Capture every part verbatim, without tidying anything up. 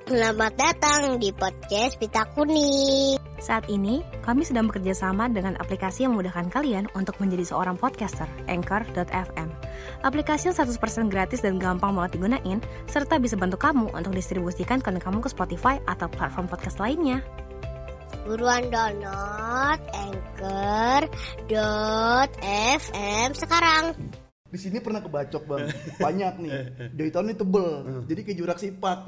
Selamat datang di podcast Pita Kuning. Saat ini, kami sedang bekerja sama dengan aplikasi yang memudahkan kalian untuk menjadi seorang podcaster, Anchor dot f m. Aplikasi yang seratus persen gratis dan gampang banget digunain, serta bisa bantu kamu untuk distribusikan konten kamu ke Spotify atau platform podcast lainnya. Buruan download Anchor dot f m sekarang. Di sini pernah kebacok bang, banyak nih. Dari tahun ini tebel, jadi kayak Jurassic Park.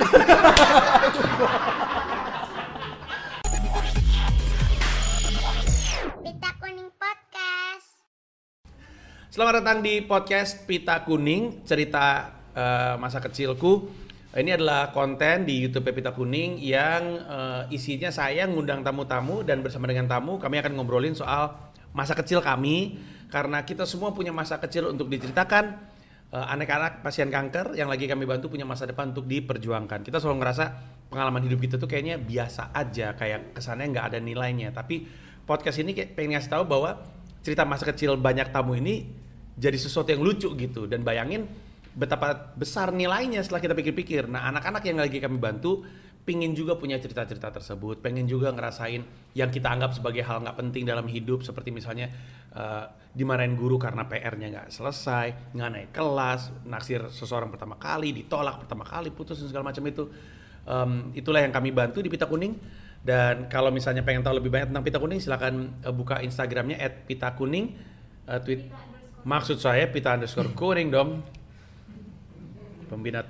Pita Kuning Podcast. Selamat datang di podcast Pita Kuning, cerita uh, masa kecilku. Ini adalah konten di YouTube Pita Kuning yang uh, isinya saya ngundang tamu-tamu dan bersama dengan tamu kami akan ngobrolin soal masa kecil kami. Karena kita semua punya masa kecil untuk diceritakan, uh, anak-anak pasien kanker yang lagi kami bantu punya masa depan untuk diperjuangkan. Kita selalu ngerasa pengalaman hidup kita tuh kayaknya biasa aja, kayak kesannya nggak ada nilainya. Tapi podcast ini kayak pengen ngasih tahu bahwa cerita masa kecil banyak tamu ini jadi sesuatu yang lucu gitu. Dan bayangin betapa besar nilainya setelah kita pikir-pikir. Nah, anak-anak yang lagi kami bantu pengen juga punya cerita-cerita tersebut, pengen juga ngerasain yang kita anggap sebagai hal nggak penting dalam hidup, seperti misalnya uh, dimarahin guru karena P R-nya nggak selesai, nggak naik kelas, naksir seseorang pertama kali, ditolak pertama kali, putus dan segala macam itu. Um, itulah yang kami bantu di Pita Kuning. Dan kalau misalnya pengen tahu lebih banyak tentang Pita Kuning, silakan uh, buka Instagramnya et pita kuning. Uh, tweet, maksud saya Pita underscore kuning dong. Pembina.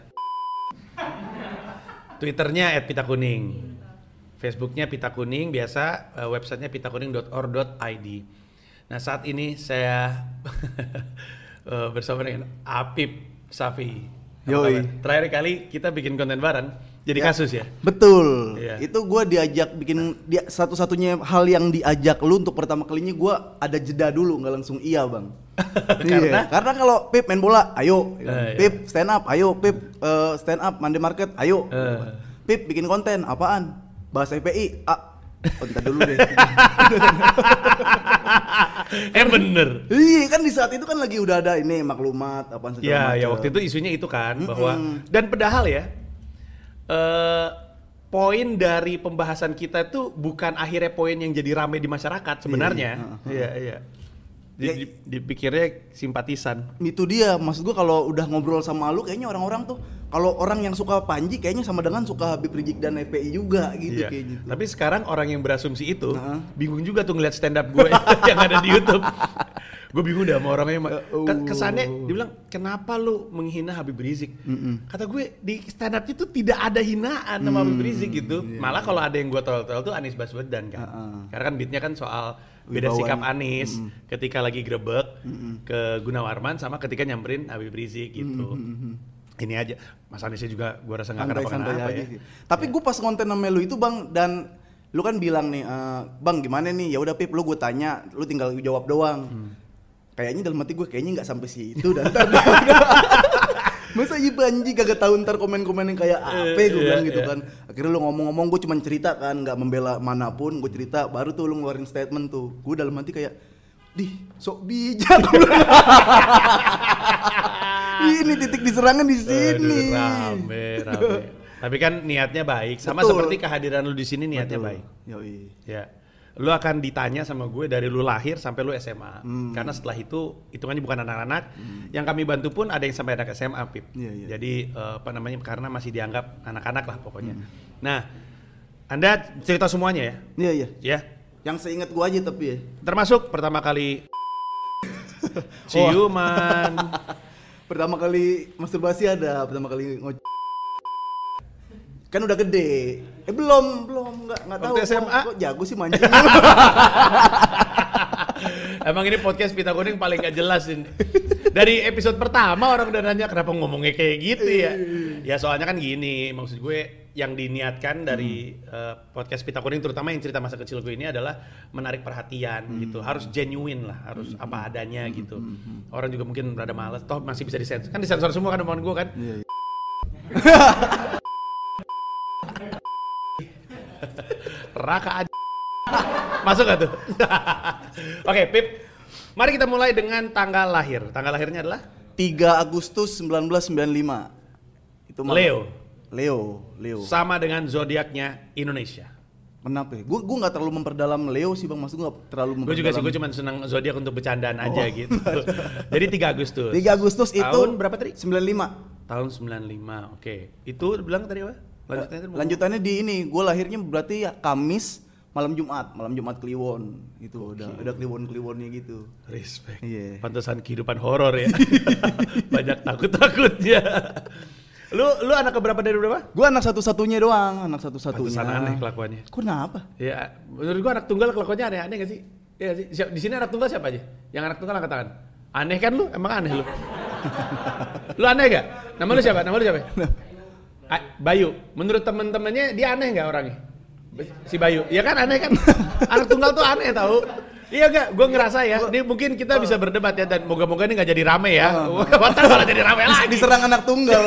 Twitternya et pita kuning, Facebooknya Pita Kuning biasa, uh, websitenya pita kuning dot org dot i d. Nah saat ini saya uh, bersama dengan Apip Safi. Yoi. Terakhir kali kita bikin konten bareng, jadi ya, kasus ya? Betul, ya. Itu gue diajak bikin, dia, satu-satunya hal yang diajak lu untuk pertama kalinya gue ada jeda dulu, gak langsung iya bang. Karena? Iya. Karena kalau Pip main bola, ayo. Uh, Pip iya. stand up, ayo. Pip uh, stand up Monday Market, ayo. Uh. Pip bikin konten, apaan? Bahasa F P I, ah. Bentar dulu deh. eh bener. Iya kan di saat itu kan lagi udah ada ini maklumat apaan segala ya, macam. Ya waktu itu isunya itu kan, Mm-mm. bahwa dan padahal ya uh, poin dari pembahasan kita itu bukan akhirnya poin yang jadi ramai di masyarakat sebenarnya. Iya, iya. Di, di, dipikirnya simpatisan. Itu dia, maksud gua kalau udah ngobrol sama lu kayaknya orang-orang tuh kalau orang yang suka Panji kayaknya sama dengan suka Habib Rizik dan F P I juga gitu iya. kayak gitu. Tapi sekarang orang yang berasumsi itu uh-huh. bingung juga tuh ngeliat stand up gue yang ada di YouTube. Gue bingung dah sama orangnya. Uh, Kesannya dia bilang, kenapa lu menghina Habib Rizik? Mm-mm. Kata gue di stand up itu tidak ada hinaan sama mm, Habib Rizik gitu. Yeah. Malah kalau ada yang gue tolol-tolol tuh Anies Baswedan kan. Uh-uh. Karena kan beatnya kan soal beda Wibawan. Sikap Anies mm-mm. ketika lagi grebek mm-mm. ke Gunawarman sama ketika nyamperin Habib Rizik gitu. Mm-mm. Ini aja, Mas Aniesnya juga gue rasa nggak kenapa-kenapa ya. Sih. Tapi ya. Gue pas konten sama lu itu bang, dan lu kan bilang nih, uh, bang gimana nih? Ya udah Pip, lu gue tanya, lu tinggal jawab doang. Hmm. Kayaknya dalam hati gue kayaknya nggak sampai situ dan ntar. Masa iya Panji kagak tahu ntar komen-komen yang kayak apa gue bilang gitu kan. Akhirnya lu ngomong-ngomong, gue cuma cerita kan, nggak membela manapun, gue cerita. Baru tuh lu ngeluarin statement tuh. Gue dalam hati kayak, dih sok bijak. Ini titik diserangnya di sini. Aduh, rame, rame. Tapi kan niatnya baik, sama Betul. Seperti kehadiran lu di sini niatnya Betul. Baik. Yoi. Ya. Lu akan ditanya sama gue dari lu lahir sampai lu S M A. Hmm. Karena setelah itu hitungannya bukan anak-anak. Hmm. Yang kami bantu pun ada yang sampai anak S M A, Pip. Yeah, yeah. Jadi uh, apa namanya? Karena masih dianggap anak-anak lah pokoknya. Hmm. Nah, Anda cerita semuanya ya? Iya, yeah, iya. Yeah. Ya. Yang seingat gue aja tapi ya. Termasuk pertama kali ciuman. Pertama kali masturbasi ada, pertama kali ngo kan udah gede. Eh belum, belum enggak enggak tahu. S M A kok, kok jago sih mancing. Emang ini podcast Pita Kuning paling gak jelas ini. Dari episode pertama orang udah nanya kenapa ngomongnya kayak gitu ya. Ya soalnya kan gini, maksud gue yang diniatkan dari hmm. uh, podcast Pita Kuning terutama yang cerita masa kecil gue ini adalah menarik perhatian hmm. gitu. Harus genuine lah, harus hmm. apa adanya hmm. gitu. Hmm. Orang juga mungkin rada males, toh masih bisa disensor. Kan disensor semua kan omongan gue kan. Iya. iya. Raka aja. Masuk gak tuh? Oke, Pip. Mari kita mulai dengan tanggal lahir. Tanggal lahirnya adalah tiga Agustus seribu sembilan ratus sembilan puluh lima. Itu malam. Leo. Leo, Leo. Sama dengan zodiaknya Indonesia. Kenapa? Gue gue nggak terlalu memperdalam Leo sih bang, maksud gue nggak terlalu memperdalam. Gue juga sih, gue cuma senang zodiak untuk bercandaan aja Oh. gitu. Jadi tiga Agustus. tiga Agustus itu Tahun berapa tadi? sembilan puluh lima. Tahun sembilan puluh lima, oke. Itu bilang tadi apa? Lanjutannya, tadi mau- Lanjutannya di ini, gue lahirnya berarti ya Kamis malam Jumat, malam Jumat Kliwon gitu, udah ada Kliwon-Kliwonnya gitu. Respect. Iya. Pantesan kehidupan horor ya. Banyak takut-takutnya. Lu lu anak keberapa dari berapa? Gue anak satu-satunya doang, anak satu-satunya. Pantesan aneh kelakuannya. Kenapa? Ya, menurut gua anak tunggal kelakuannya aneh-aneh gak sih? Iya gak sih? Siap, di sini anak tunggal siapa aja? Yang anak tunggal angkat tangan. Aneh kan lu? Emang aneh lu? Lu aneh gak? Nama lu siapa? Nama lu siapa? A- Bayu. Menurut temen-temennya dia aneh gak orangnya? Si Bayu. Ya kan aneh kan? Anak tunggal tuh aneh tahu. Iya gak? Gue ngerasa ya. Ini mungkin kita bisa berdebat ya, dan moga-moga ini gak jadi rame ya. Wantar malah jadi rame lagi. Diserang anak tunggal.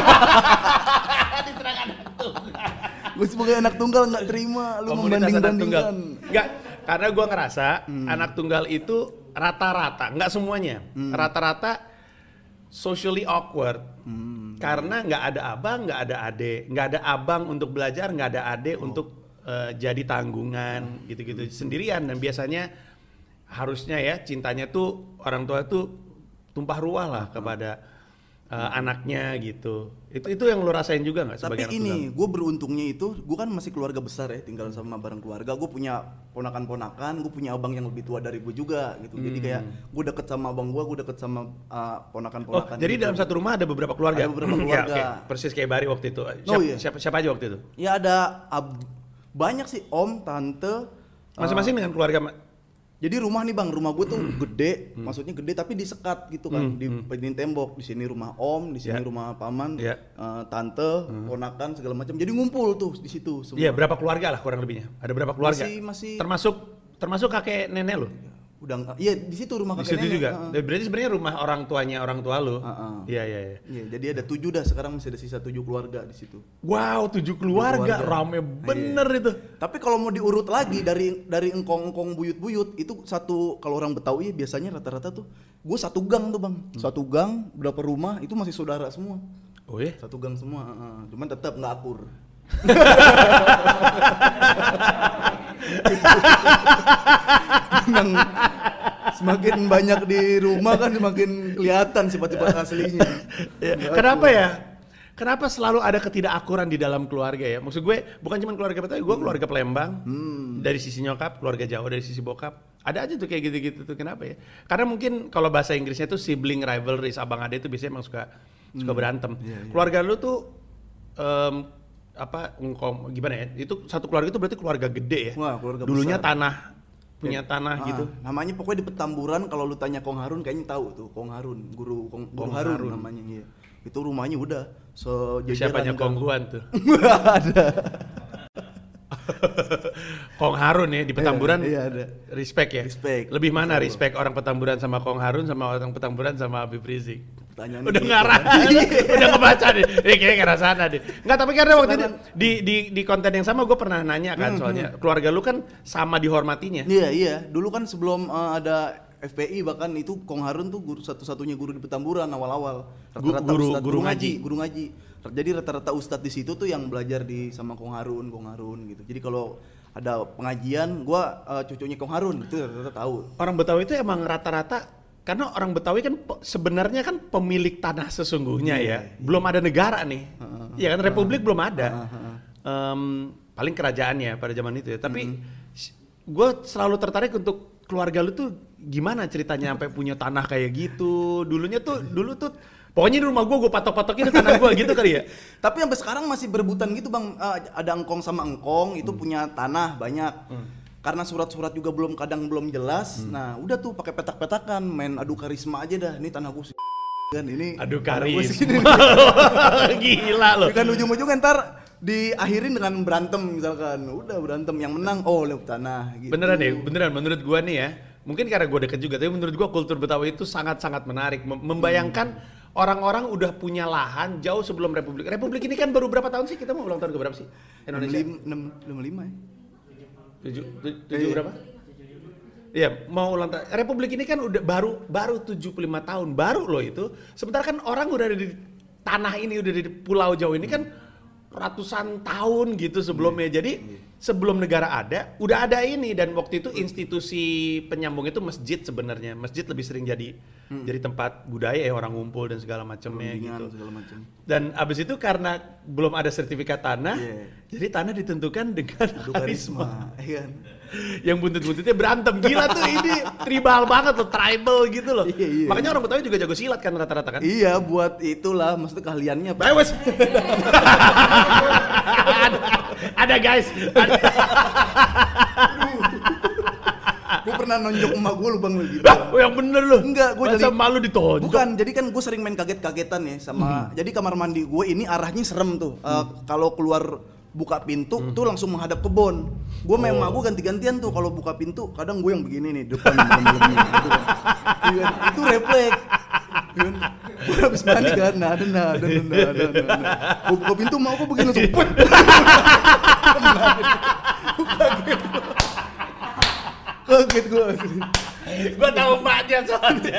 Diserang anak tunggal. Gue sebagai anak tunggal nggak terima lu Komunitas anak tunggal. membanding-bandingkan. Enggak, karena gua ngerasa anak tunggal itu rata-rata, enggak semuanya, rata-rata socially awkward. Karena nggak ada abang, nggak ada ade, nggak ada abang untuk belajar, nggak ada ade untuk uh, jadi tanggungan, gitu-gitu sendirian. Dan biasanya harusnya ya cintanya tuh orang tua tuh tumpah ruah lah kepada uh, anaknya gitu. Itu itu yang lo rasain juga nggak sebagai Tapi anak ini, gue beruntungnya itu, gue kan masih keluarga besar ya, tinggal sama bareng keluarga. Gue punya ponakan-ponakan, gue punya abang yang lebih tua dari gue juga gitu. Jadi kayak gue deket sama abang gue, gue deket sama uh, Oh, ponakan-ponakan. jadi gitu. dalam satu rumah ada beberapa keluarga? Ada beberapa Ya, keluarga. oke. Persis kayak Bari waktu itu. Siapa, Oh, iya. siapa, siapa aja waktu itu? Ya ada ab- banyak sih, om, tante. Masing-masing dengan keluarga. ma- Jadi rumah nih bang, rumah gue tuh gede, maksudnya gede tapi disekat gitu kan, di di tembok. Di sini rumah om, di sini Ya. rumah paman, Ya. eh, tante, ponakan segala macam. Jadi ngumpul tuh di situ semua. Iya, berapa keluarga lah kurang lebihnya? Ada berapa keluarga? Masih- masih- Termasuk termasuk kakek nenek lo? Udah enggak, iya di situ rumah Di kakek situ nenek. juga. heeh. Dan berarti sebenarnya rumah orang tuanya orang tua lo. Heeh. Iya, iya, iya. Iya, jadi ada tujuh dah, sekarang masih ada sisa tujuh keluarga di situ. Wow, tujuh keluarga, keluarga. rame bener itu. Tapi kalau mau diurut lagi dari dari engkong-engkong buyut-buyut itu satu, kalau orang Betawi biasanya rata-rata tuh gue satu gang tuh bang, satu gang berapa rumah itu masih saudara semua, Oh ya? satu gang semua, heeh. Cuman tetap nggak akur. Memang semakin banyak di rumah kan semakin kelihatan sifat-sifat aslinya. Ya, kenapa ya? Kenapa selalu ada ketidakakuran di dalam keluarga ya? Maksud gue bukan cuma keluarga Betawi, gue keluarga Palembang. Dari sisi nyokap, keluarga Jawa dari sisi bokap. Ada aja tuh kayak gitu-gitu tuh, kenapa ya? Karena mungkin kalau bahasa Inggrisnya tuh sibling rivalries, abang ade itu biasanya emang suka suka berantem. Keluarga lu tuh em, apa engkau gimana ya? Itu satu keluarga itu berarti keluarga gede ya. Wah, keluarga Dulunya besar. tanah, punya tanah Ah, gitu. namanya pokoknya di Petamburan, kalau lu tanya Kong Harun kayaknya tahu tuh, Kong Harun, guru Kong, Kong Kong Harun, Harun. namanya iya. Itu rumahnya udah sejajaran. Siapanya gang. Kong Huan tuh? ada. Kong Harun ya di Petamburan. Iya, iya, ada. Respect ya. Respect. Lebih mana respect orang Petamburan sama Kong Harun sama orang Petamburan sama Habib Rizik? Pertanyaannya Udah gitu. ngarah, udah ngebaca deh. Ini kayaknya ngarah sana deh. Enggak, tapi karena waktu itu di di di konten yang sama gue pernah nanya kan, soalnya keluarga lu kan sama dihormatinya. Iya iya, dulu kan sebelum uh, ada F P I bahkan itu Kong Harun tuh guru satu-satunya guru di Petamburan awal-awal. Gu- guru- ustadz, guru ngaji. guru ngaji. Jadi rata-rata ustadz di situ tuh yang belajar di sama Kong Harun, Kong Harun gitu. Jadi kalau ada pengajian, gua uh, cucunya Kong Harun itu rata-rata tahu. Orang Betawi itu emang rata-rata, karena orang Betawi kan pe- sebenarnya kan pemilik tanah sesungguhnya ya. Belum ada negara nih. Iya kan, republik belum ada. Em, paling kerajaannya pada zaman itu ya. Tapi gue selalu tertarik untuk keluarga lu tuh gimana ceritanya sampai punya tanah kayak gitu. Dulunya tuh dulu tuh pokoknya di rumah gue gue patok-patokin tanah gue gitu kali ya. Tapi sampai sekarang masih berebutan gitu bang. Uh, ada engkong sama engkong itu punya tanah banyak. Karena surat-surat juga belum kadang belum jelas. Nah udah tuh pakai petak-petakan, main adu karisma aja dah. Ini tanah gue sih kan ini. Aduh tanah gua karis. segini. Gila loh. Kan ujung-ujungnya ntar diakhirin dengan berantem misalkan. Udah berantem yang menang oh lewat tanah gitu. Beneran ya, beneran menurut gua nih ya. Mungkin karena gua deket juga, tapi menurut gua kultur Betawi itu sangat-sangat menarik. Mem- Membayangkan orang-orang udah punya lahan jauh sebelum Republik. Republik ini kan baru berapa tahun sih? Kita mau ulang tahun ke berapa sih? Indonesia? enam puluh lima ya. Tujuh, tu- tujuh Iya. berapa? Iya, mau ulang tahun. Republik ini kan udah baru baru tujuh puluh lima tahun, baru loh itu. Sementara kan orang udah ada di tanah ini, udah di Pulau Jawa ini kan ratusan tahun gitu sebelumnya. Jadi sebelum negara ada, udah ada ini, dan waktu itu institusi penyambung itu masjid sebenarnya. Masjid lebih sering jadi hmm. jadi tempat budaya ya, orang ngumpul dan segala macamnya gitu. Segala macam. Dan abis itu karena belum ada sertifikat tanah, yeah. jadi tanah ditentukan dengan karisma. Iya. Yang buntut-buntutnya berantem, gila tuh ini tribal banget loh, tribal gitu loh. Iya, iya. Makanya orang Betawi juga jago silat kan rata-rata kan? Iya, buat itulah maksudnya keahliannya. Baik, wes. ada, ada guys. Ada. Gue pernah nonjok emak gue lu bang lu gitu. Ah, yang bener lu. Enggak, gue jadi jadi malu ditonjok. Bukan, jadi kan gue sering main kaget-kagetan ya sama. Hmm. Jadi kamar mandi gue ini arahnya serem tuh. Hmm. Uh, kalau keluar buka pintu hmm. tuh langsung menghadap kebon. Gue main emak gue ganti-gantian tuh kalau buka pintu. Kadang gue yang begini nih depan gitu. Itu refleks. Gue habis mandi kan, nah, nah, nah, nah, nah, nah, nah. Gue buka pintu mau gue begini langsung. Kaget gue. Gue tahu mbaknya soalnya.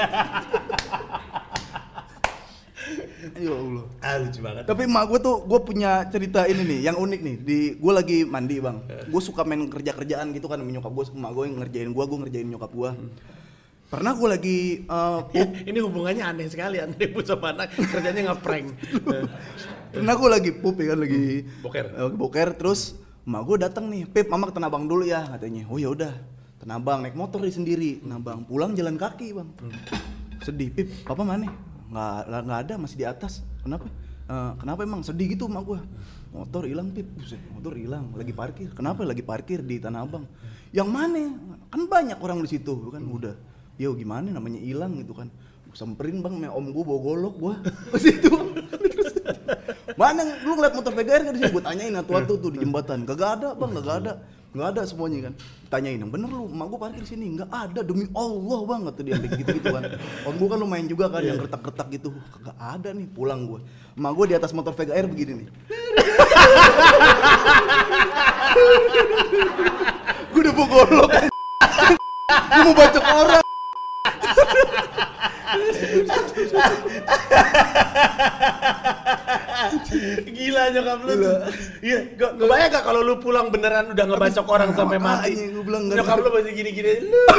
Ya Allah. Ah, lucu banget. Tapi emak gue tuh, gue punya cerita ini nih, yang unik nih. Di gue lagi mandi bang. Gue suka main kerja-kerjaan gitu kan, nyokap gue, emak gue yang ngerjain gue, gue ngerjain nyokap gue. Pernah gue lagi uh, ya, ini hubungannya aneh sekali, antara ibu sama anak kerjanya ngeprank. Pernah gue lagi pup ya kan, lagi boker. Uh, boker terus emak gue datang nih, Pip, mama ke Tanah Abang dulu ya katanya. Oh ya udah, Tanah Abang naik motor di sendiri, Tanah Abang pulang jalan kaki bang. Hmm. Sedih, Pip, papa mana? Nggak nggak ada, masih di atas. Kenapa? Uh, kenapa emang sedih gitu emak gue? Motor hilang, Pip. Buset, motor hilang, lagi parkir. Kenapa lagi parkir di Tanah Abang? Yang mana? Kan banyak orang di situ kan. Hmm. Udah. Yo gimana namanya hilang gitu kan. Gua samperin bang, om gue bawa golok gua. Pas itu. Mana lu ngeliat motor P G R kan di sini? Gua tanyain atu-atu tuh di jembatan. Kagak ada bang, kagak ada. Enggak ada semuanya kan. Tanyain, yang bener lu, emak gua parkir di sini. Enggak ada, demi Allah bang, kata dia gitu-gitu kan. Om gua kan lumayan juga kan, yang retak-retak gitu. Kagak ada nih, pulang gua. Emak gua di atas motor V G R begini nih. Gua udah bawa golok. Gua mau bacok orang. Gila nyokap lu. Iya, kebayang gak kalau lu pulang beneran udah ngebacok orang sampai mati? Nyokap lu masih gini-gini.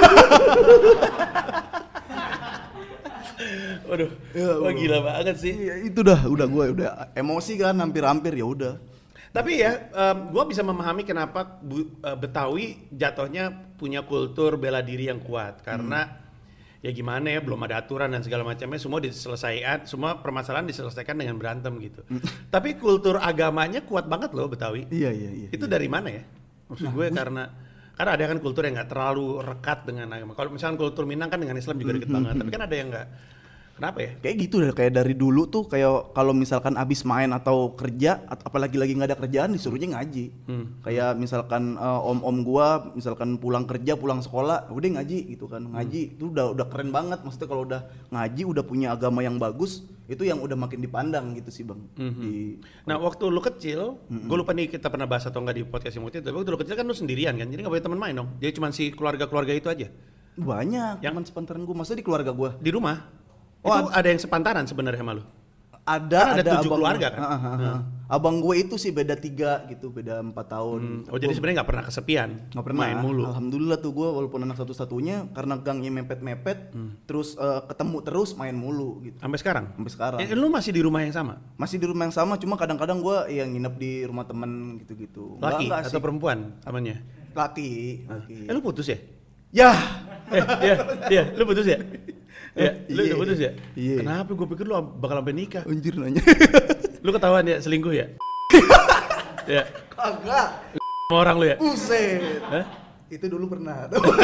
Waduh, ya, wah gila banget sih. Ya, itu dah, udah gue udah emosi kan, hampir-hampir ya udah. Tapi ya, um, gue bisa memahami kenapa bu, uh, Betawi jatuhnya punya kultur bela diri yang kuat, karena hmm. ya gimana ya, belum ada aturan dan segala macamnya, semua diselesaikan, semua permasalahan diselesaikan dengan berantem gitu. Hmm. Tapi kultur agamanya kuat banget loh Betawi. Iya iya iya. Itu iya. dari mana ya? Maksud nah, gue karena karena ada kan kultur yang nggak terlalu rekat dengan agama. Kalau misalnya kultur Minang kan dengan Islam juga deket hmm. banget, tapi kan ada yang nggak. Kenapa ya? Kayak gitu deh, kayak dari dulu tuh kayak kalau misalkan abis main atau kerja, atau apalagi lagi nggak ada kerjaan disuruhnya ngaji. Hmm. Kayak misalkan uh, om-om gua, misalkan pulang kerja, pulang sekolah, udah ngaji gitu kan. Ngaji hmm. itu udah udah keren banget. Maksudnya kalau udah ngaji, udah punya agama yang bagus, itu yang udah makin dipandang gitu sih bang. Hmm. Di, nah waktu lu kecil, hmm. gue lupa nih kita pernah bahas atau nggak di podcast yang waktu itu. Tapi waktu lu kecil kan lu sendirian kan, jadi nggak punya teman main dong. Jadi cuma si keluarga-keluarga itu aja. Banyak. Yang teman sepantaran gua, maksudnya di keluarga gua. Di rumah. Oh, itu ada yang sepantaran sebenarnya sama lu? Ada, kan ada, ada tujuh abang, keluarga kan? Uh, uh, uh. Uh. Abang gue itu sih beda tiga gitu, beda empat tahun. Hmm. Oh jadi sebenarnya nggak pernah kesepian? Nggak pernah. Main mulu. Alhamdulillah tuh gue walaupun anak satu-satunya, karena gangnya mepet-mepet, hmm. terus uh, ketemu terus main mulu gitu. Sampai sekarang? Sampai sekarang. Eh, lu masih di rumah yang sama? Masih di rumah yang sama, cuma kadang-kadang gue yang nginep di rumah temen gitu-gitu. Laki enggak, enggak atau perempuan temannya? Laki. Laki. Eh lu putus ya? Ya. eh, ya, ya, lu putus ya? Ya, lu udah putus ya? Iya. Kenapa gue pikir lu bakal sampai nikah? Anjir nanya. Lu ketahuan ya selingkuh ya? Ya. Kagak. Sama orang lu ya? Buset. Hah? Itu dulu pernah.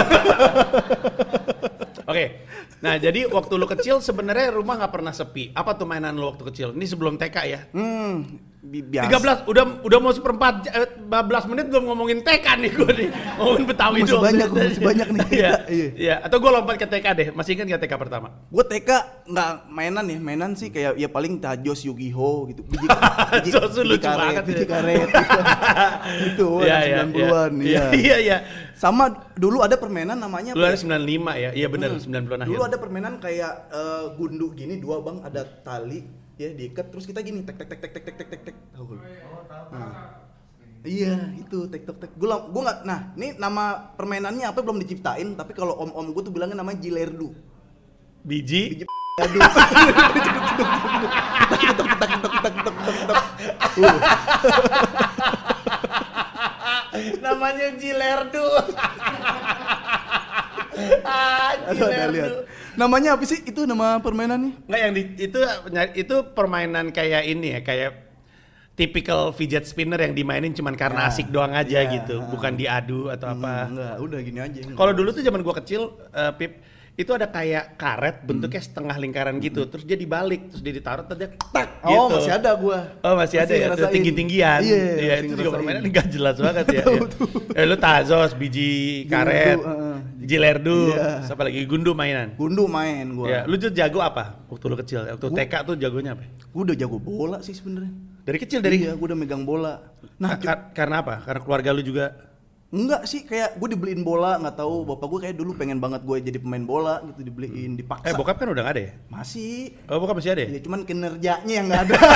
Oke. Okay. Nah, jadi waktu lu kecil sebenarnya rumah nggak pernah sepi. Apa tuh mainan lu waktu kecil? Ini sebelum T K ya? Hmm. Biasa. tiga belas udah udah mau seperempat lima belas menit belum ngomongin T K nih gue nih. Ngomongin Betawi masih doang. Banyak, masih banyak nih. Iya. Iya, atau gue lompat ke T K deh. Masih ingat enggak T K pertama? Gue T K enggak mainan ya. Mainan sih kayak ya paling Tajos, Yu-Gi-Oh gitu. Biji biji, biji karet, biji karet gitu. Itu sembilan puluhan iya. Iya, iya. Sama dulu ada permainan namanya dulu ada sembilan puluh lima ya. Iya benar, hmm. sembilan puluhan akhir. Dulu ada permainan kayak uh, gundu gini dua bang, ada tali. ya diikat terus kita gini tek tek tek tek tek tek tek tek tek. Tahu. Nah. Iya, itu tek tek tek. Gua gua enggak. Nah, ini nama permainannya apa belum diciptain, tapi kalau om-om gua tuh bilangnya namanya jilerdu. Biji. Biji aduh. Tek tek tek tek tek tek tek. Namanya jilerdu. ah, jilerdu. Namanya apa sih itu nama permainannya? Nggak, yang di, itu itu permainan kayak ini ya, kayak typical fidget spinner yang dimainin cuman karena ya, asik doang aja ya, gitu, bukan diadu atau hmm, apa. Enggak, udah gini aja. Kalau dulu tuh zaman gua kecil, uh, Pip, itu ada kayak karet bentuknya hmm. setengah lingkaran gitu, hmm. terus dia dibalik, terus dia ditaruh, terus dia tak gitu. Oh, masih ada gua. Oh, masih, masih ada ya, tuh tinggi-tinggian. Iya, yeah, itu juga permainan nggak jelas banget ya. ya. Eh, lu tazos, biji karet, gundu, uh, jilerdu, yeah. Siapa lagi gundu mainan? Gundu main gua. Ya, lu tuh jago apa waktu lu kecil? Waktu gua, T K tuh jagonya apa? Gua udah jago bola sih sebenarnya. Dari kecil dari? Iya, gua udah megang bola. Nah, Ka- karena apa? Karena keluarga lu juga? Enggak sih, kayak gue dibeliin bola, nggak tahu bapak gue kayak dulu pengen banget gue jadi pemain bola gitu, dibeliin, dipaksa. Eh, bokap kan udah nggak ada ya? Masih. Oh, bokap masih ada ya? Ya cuman kinerjanya yang nggak ada.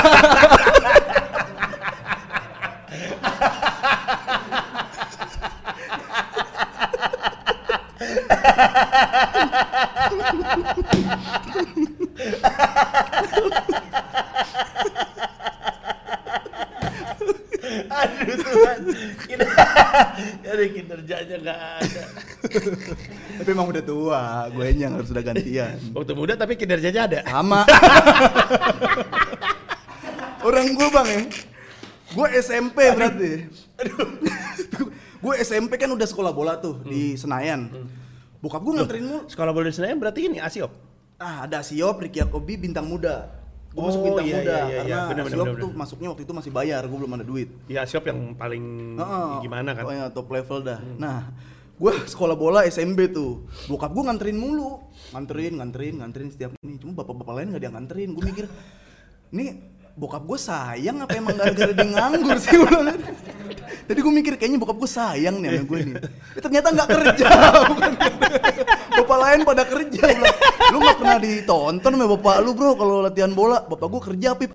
Aduh Tuhan, ada kinerjanya nggak ada. Tapi emang udah tua, gue yang harus udah gantian. Waktu muda tapi kinerjanya ada. Sama. Orang gue bang ya, gue S M P berarti. Gue S M P kan udah sekolah bola tuh hmm. di Senayan. Hmm. Bokap gue nganterin mulu. Sekolah bola di Senayan berarti ini Asiop? Ah, ada Asiop, Ricky Yakobi, Bintang Muda. Gue oh, masuk Bintang iya, Muda iya, iya, karena bener, Asiop bener, tuh bener. masuknya waktu itu masih bayar, gue belum ada duit. Iya, Asiop yang paling uh, gimana kan? Oh ya, top level dah. Hmm. Nah, gue sekolah bola S M B tuh. Bokap gue nganterin mulu. Nganterin, nganterin, nganterin setiap ini. Cuma bapak-bapak lain gak ada yang nganterin. Gue mikir, nih bokap gue sayang apa emang gara-gara dia nganggur sih? Jadi gue mikir kayaknya bokap gue sayang nih sama gue nih. Ya, ternyata nggak kerja. Bapak lain pada kerja. Lu nggak pernah ditonton sama bapak lu bro kalau latihan bola. Bapak gue kerja Pip.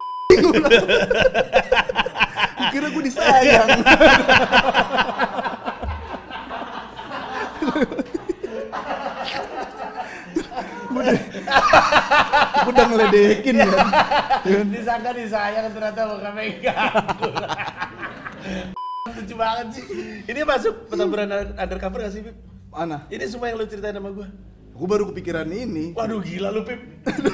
Kira gue disayang. Gue udah ngeledekin ya. Disangka disayang ternyata bukan megang. Lucu banget sih. Ini masuk petamburan undercover gak sih, Pip? Mana? Ini semua yang lu ceritain sama gue. Gue baru kepikiran ini. Waduh gila lu, Pip.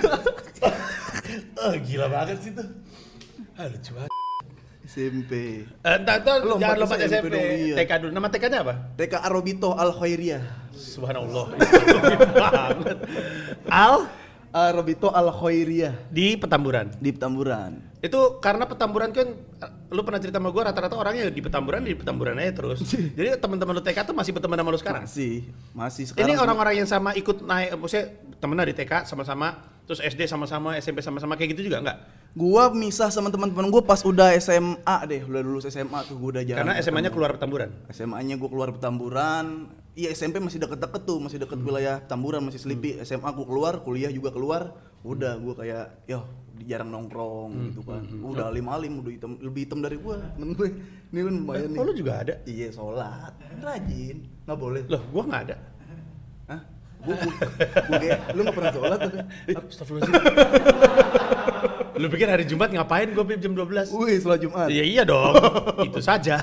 Oh, gila banget sih tuh. Ah, lucu banget. S M P. Eh, entar tuh jangan lupa S M P. Iya. T K dulu. Nama T K-nya apa? T K Arobito Al Khairiyah. Subhanallah. banget. Al Arobito Al Khairiyah di Petamburan. Di Petamburan. Itu karena Petamburan kan lu pernah cerita sama gue rata-rata orangnya di Petamburan di Petamburan aja terus. Jadi teman-teman lu T K tuh masih berteman sama lu sekarang? Masih, masih sekarang. Ini orang-orang yang sama ikut naik, maksudnya temennya di T K sama-sama, terus S D sama-sama, S M P sama-sama kayak gitu juga enggak? Gua misah sama teman-teman gua pas udah S M A deh, udah lulus S M A tuh gua udah jalan. Karena S M A-nya keluar Petamburan. S M A-nya gua keluar Petamburan. Iya S M P masih deket-deket tuh, masih deket hmm. wilayah Petamburan, masih Selipi. Hmm. S M A gua keluar, kuliah juga keluar. Udah gua kayak, yo jarang nongkrong hmm. gitu kan. Hmm. Udah alim-alim, udah hitam, lebih hitam dari gua. Temen gue, ini kan lumayan nih. Oh lu juga ada? Iya sholat, rajin, nggak boleh. Loh, gua nggak ada. Hah? Gua, gua, gua kayak, lu nggak pernah sholat tapi? Astagfirullahaladzim. Lu pikir hari Jumat ngapain gua Pip jam dua belas? Wih, sholat Jumat. Iya iya dong, itu saja.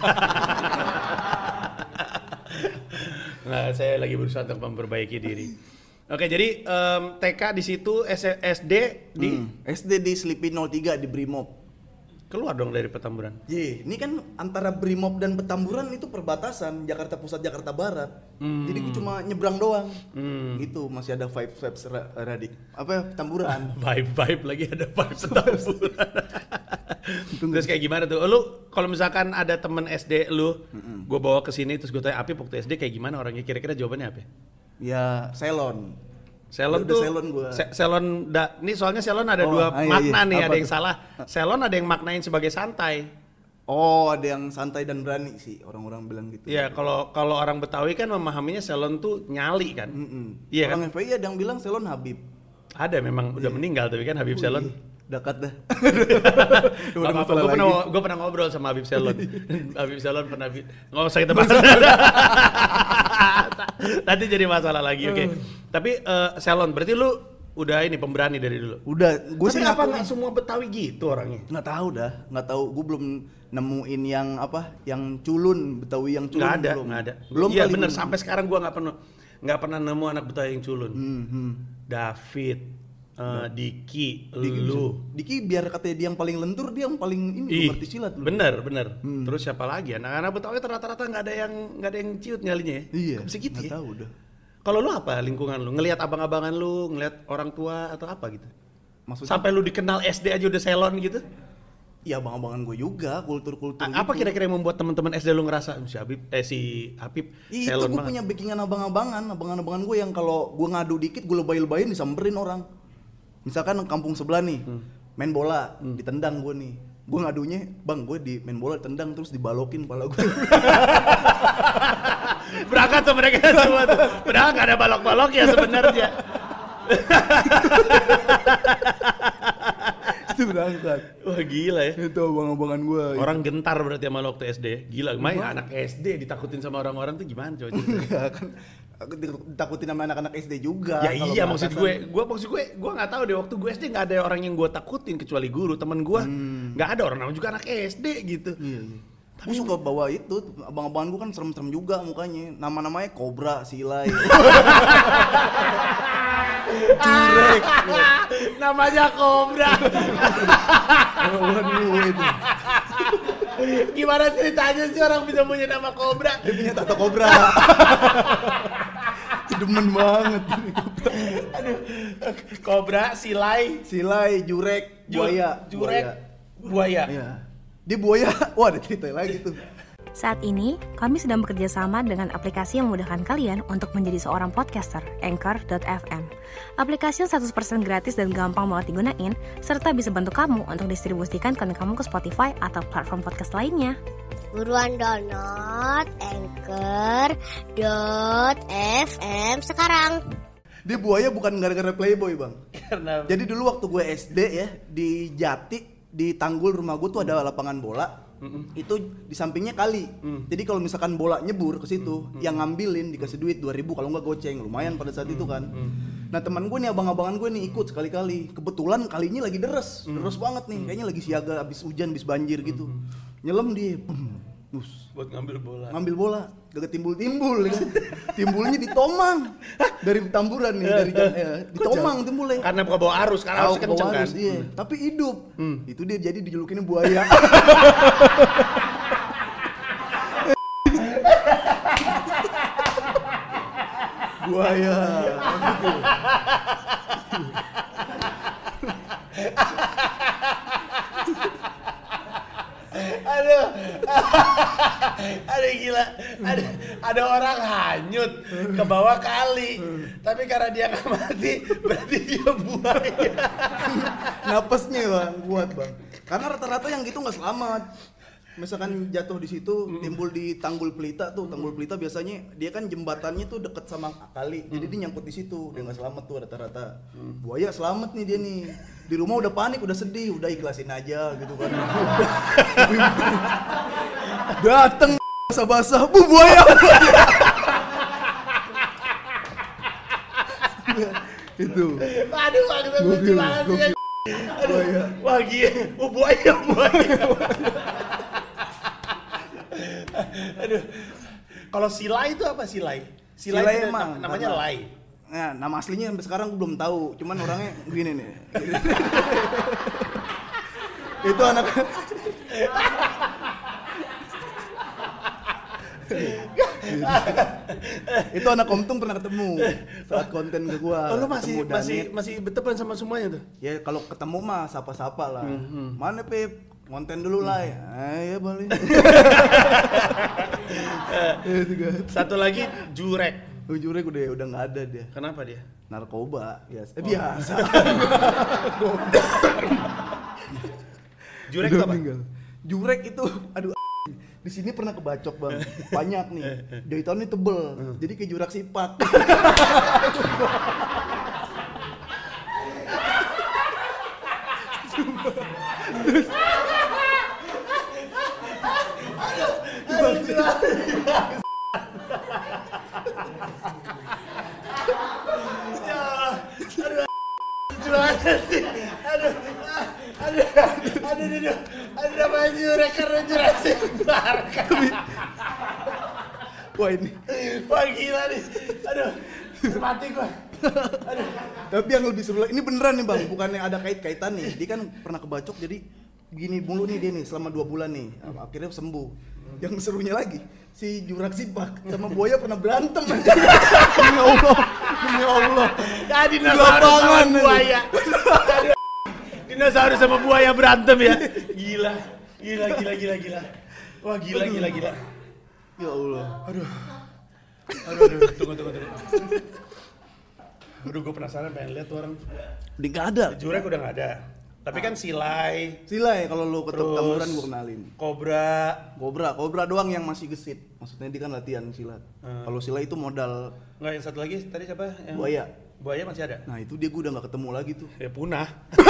Nah, saya lagi berusaha untuk memperbaiki diri. Oke, jadi um, T K di situ, S D di hmm. S D di Selipi nol tiga di Brimob. Keluar dong dari Petamburan. Ye, ini kan antara Brimob dan Petamburan itu perbatasan Jakarta Pusat Jakarta Barat. Hmm. Jadi gue cuma nyebrang doang. Hmm. Gitu masih ada vibe vibe radik. Apa ya, Petamburan. vibe vibe lagi ada vibe Petamburan. Terus kayak gimana tuh? Lu kalau misalkan ada temen S D lu, mm-mm. gue bawa ke sini terus gue tanya Api waktu S D kayak gimana orangnya? Kira-kira jawabannya apa? Ya, selon. Selon udah tuh, selon gua. Se- selon, da, ini soalnya selon ada oh, dua ah, makna iya. nih, apa ada tuh? Yang salah. Selon ada yang maknain sebagai santai. Oh, ada yang santai dan berani sih, orang-orang bilang gitu. Iya, kalau kalau orang Betawi kan memahaminya selon tuh nyali kan. Mm-mm. Iya orang kan? F P I ada yang bilang selon Habib. Ada memang udah yeah. meninggal tapi kan Habib Selon. Dekat dah. Gak apa-apa, gue pernah, gue pernah ngobrol sama Habib Selon. Habib Selon pernah, nggak usah kita bahas. Nanti jadi masalah lagi, oke. Okay. Tapi uh, Selon, berarti lu udah ini pemberani dari dulu? Udah, gue sih apa nggak semua Betawi gitu orangnya? Nggak tahu dah, nggak tahu. Gue belum nemuin yang apa, yang culun, Betawi yang culun. Nggak ada, belum. nggak ada. Belum. Iya bener, sampai sekarang gue nggak pernah, nggak pernah nemu anak Betawi yang culun. Hmm, hmm. David, uh, Diki, Diki, lu. Diki biar katanya dia yang paling lentur, dia yang paling ini ngerti silat. Lu. Bener, bener. Hmm. Terus siapa lagi? Anak-anak Betawi rata-rata nggak ada yang nggak ada yang ciut nyalinya ya? Iya. Bisa gitu ya? Tahu udah. Kalau lu apa lingkungan lu? Ngelihat abang-abangan lu, ngelihat orang tua atau apa gitu? Maksudnya? Sampai lu dikenal S D aja udah Selon gitu? Ya abang-abangan gue juga, kultur-kultur. A- apa gitu. kira-kira yang membuat teman-teman S D lu ngerasa si Habib, eh si Habib Itu Selon gue banget? punya backingan abang-abangan, abang-abangan gue yang kalau gue ngadu dikit gue lebay-lebayin disamperin orang. Misalkan kampung sebelah nih, hmm. main bola, hmm. ditendang gue nih. Gue ngadunya, bang gue di main bola ditendang terus dibalokin kepala gue. Berangkat tuh mereka semua tuh. Padahal gak ada balok-balok ya sebenarnya. Itu berangkat. Wah gila ya. Itu abang-abangan gue. Orang gentar berarti sama lo waktu S D. Gila, main anak S D ditakutin sama orang-orang tuh gimana coba? Enggak kan. Aku ditakutin sama anak-anak S D juga. Ya iya maksud gue, gue maksud gue, gue nggak tahu deh waktu gue S D nggak ada orang yang gue takutin kecuali guru teman gue, nggak hmm. ada orang namanya juga anak S D gitu. Iya, iya. Gue suka bawa itu, abang-abangan gue kan serem-serem juga mukanya, nama-namanya Kobra, Silai. Jurek. Namanya Kobra. Gimana ceritanya sih orang bisa punya nama Kobra? Dia punya tato Kobra. Demen banget. Aduh, Kobra, Silai, Silai, Jurek, buaya. Jurek, buaya. Iya. Dia buaya. Wah, ada cerita lagi tuh. Saat ini, kami sedang bekerja sama dengan aplikasi yang memudahkan kalian untuk menjadi seorang podcaster, anchor dot f m. Aplikasi yang seratus persen gratis dan gampang banget digunain, serta bisa bantu kamu untuk distribusikan konten kamu ke Spotify atau platform podcast lainnya. Buruan download anchor dot f m sekarang. Dia buaya bukan gara-gara Playboy, Bang. Karena Jadi dulu waktu gue S D ya, di Jati, di tanggul rumah gue tuh ada lapangan bola. Mm-mm. Itu di sampingnya kali. Mm. Jadi kalau misalkan bola nyebur ke situ, mm. yang ngambilin dikasih duit dua ribu kalau enggak goceng. Lumayan pada saat mm. itu kan. Mm. Nah, teman gue nih abang-abangan gue nih ikut sekali-kali. Kebetulan kalinya lagi deres. Mm. Deres banget nih. Kayaknya lagi siaga habis hujan, habis banjir gitu. Mm. Nyelam dia. Bus. Buat ngambil bola. Ngambil bola. Gak timbul-timbul ya. Timbulnya di Tomang. Dari tamburan nih, dari ya, di Tomang timbulnya. Karena bukan bawa arus, karena harus kenceng kan. Iya. Hmm. Tapi hidup. Hmm. Itu dia jadi dijulukinnya buaya. Buaya. Gitu. Aduh. Aduh gila. Ada ada orang hanyut ke bawah kali. Tapi karena dia nggak mati, berarti dia buaya. Napasnya Bang, kuat Bang. Karena rata-rata yang gitu nggak selamat. Misalkan jatuh di situ, mm. timbul di Tanggul Pelita tuh, Tanggul Pelita biasanya dia kan jembatannya tuh deket sama kali, mm. jadi dia nyangkut di situ, dia nggak selamat tuh rata-rata. Mm. Buaya selamat nih dia nih, di rumah udah panik, udah sedih, udah ikhlasin aja gitu kan. Dateng basah-basah, bu buaya. Itu. Aduh, maksudnya lucu banget sih. Aduh, buaya. Wah gila, oh, buaya, buaya. Aduh, kalau Silai itu apa Silai? Silai, Silai itu emang namanya nama, Lai. Nah, nama aslinya sampai sekarang gue belum tahu, cuman orangnya gini nih. Itu anak itu anak Komtung pernah ketemu saat konten ke gua. Oh, lu masih masih masih berteman sama semuanya tuh? Ya kalau ketemu mah sapa-sapa lah. Mm-hmm. Mana Pip? Konten dulu lah ya. Ah, ya boleh. Satu lagi Jurek. Oh, Jurek udah udah nggak ada dia. Kenapa dia? Narkoba, biasa. Eh, oh. biasa. Jurek itu apa? Jurek itu, aduh, di sini pernah kebacok Bang, banyak nih. Jahitannya tebel, jadi kayak jurak sipak. Aduh, aduh, aduh, aduh, aduh, namanya Jurek karena Jurassic Park. Wah ini. Wah gila nih, aduh, mati gua. Aduh. Tapi yang lebih seru lagi, ini beneran nih bang, bukannya ada kait-kaitan nih. Dia kan pernah kebacok jadi begini mulu nih dia nih selama dua bulan nih. Akhirnya sembuh. Yang serunya lagi, si Jurassic Park sama buaya pernah berantem. Demi Allah, demi Allah. Ya dinosaurus sama buaya. Aduh, dinosaurus sama buaya berantem ya. Gila, gila, gila, gila, gila. Wah gila, gila, gila. Ya Allah. Aduh, aduh, aduh, tunggu, tunggu, tunggu. Aduh, gue penasaran pengen lihat tuh orang. Udah gak ada. Jurek udah gak ada. Tapi kan Silai, Silai kalau lu ketemu terus tamuran gua kenalin. Kobra, Kobra, Kobra doang yang masih gesit. Maksudnya dia kan latihan silat. Hmm. Kalau Silai itu modal nggak yang satu lagi tadi siapa? Yang buaya. Buaya masih ada? Nah itu dia gua udah gak ketemu lagi tuh. Ya punah.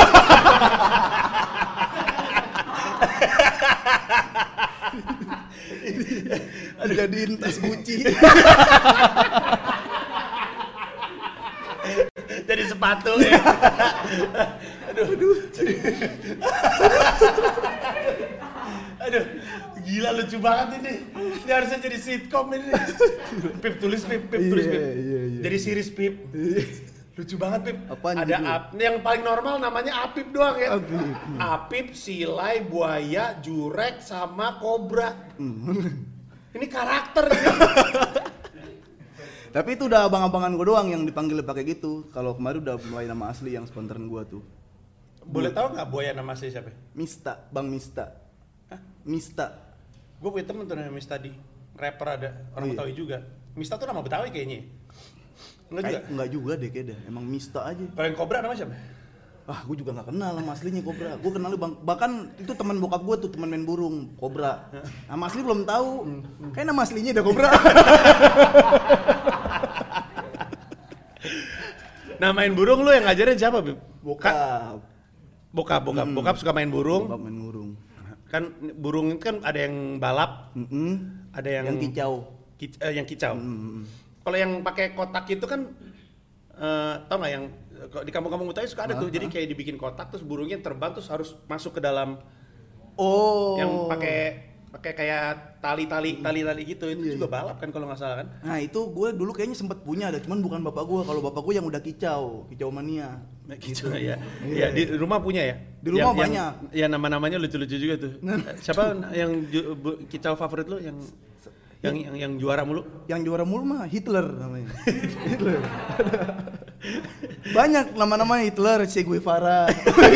Dijadiin tas Gucci. Jadi sepatu ya. Aduh, aduh. Aduh, gila lucu banget ini. Ini harusnya jadi sitkom ini. Pip tulis Pip, Pip tulis Pip. Iya, iya, iya. Jadi series Pip. Lucu banget Pip. Apaan Ada gitu? Ap, yang paling normal namanya Apip doang ya. Apip. Apip, Silai, Buaya, Jurek sama Kobra. Ini karakter. Tapi itu udah abang-abangan gua doang yang dipanggil pakai gitu. Kalau kemarin udah mulai nama asli yang spontan gua tuh. Boleh tahu nggak Buaya nama asli siapa? Mista, Bang Mista. Hah? Mista. Gue punya temen tuh namanya Mista di rapper ada, orang Iya. Betawi juga. Mista tuh nama Betawi kayaknya. Enggak juga? Kayak enggak juga deh kayaknya. Emang Mista aja. Kalau yang Kobra nama siapa? Ah, gue juga nggak kenal sama aslinya Kobra. Gue kenal bang, bahkan itu teman bokap gue tuh teman main burung Kobra. Nama asli belum tahu. Kayak nama aslinya udah Kobra. Nah main burung lu yang ngajarin siapa, Bib? Bokap. Bokap, bokap, bokap suka main burung. Bokap main burung. Kan burung itu kan ada yang balap, Mm-mm. ada yang Yang kicau. kic- eh, yang kicau. Mm-mm. Kalau yang pakai kotak itu kan, eh, tau nggak yang eh, di kampung-kampung Betawi suka ada tuh. Jadi kayak dibikin kotak terus burungnya terbang terus harus masuk ke dalam Oh. yang pakai pakai kayak tali-tali tali-tali gitu. Itu Iya, juga iya. balap kan kalau nggak salah kan? Nah itu gue dulu kayaknya sempet punya ada, cuman bukan bapak gue. Kalau bapak gue yang udah kicau, kicau mania. Nah, gitu ya. Iya. Ya, di rumah punya ya? Di rumah Yang- banyak. Yang, ya nama-namanya lucu-lucu juga tuh. Siapa yang ju- bu- kicau favorit lu yang yang yang, yang juara mulu? Yang juara mulu mah Hitler namanya. Hitler. Banyak nama-nama Hitler, Che Guevara.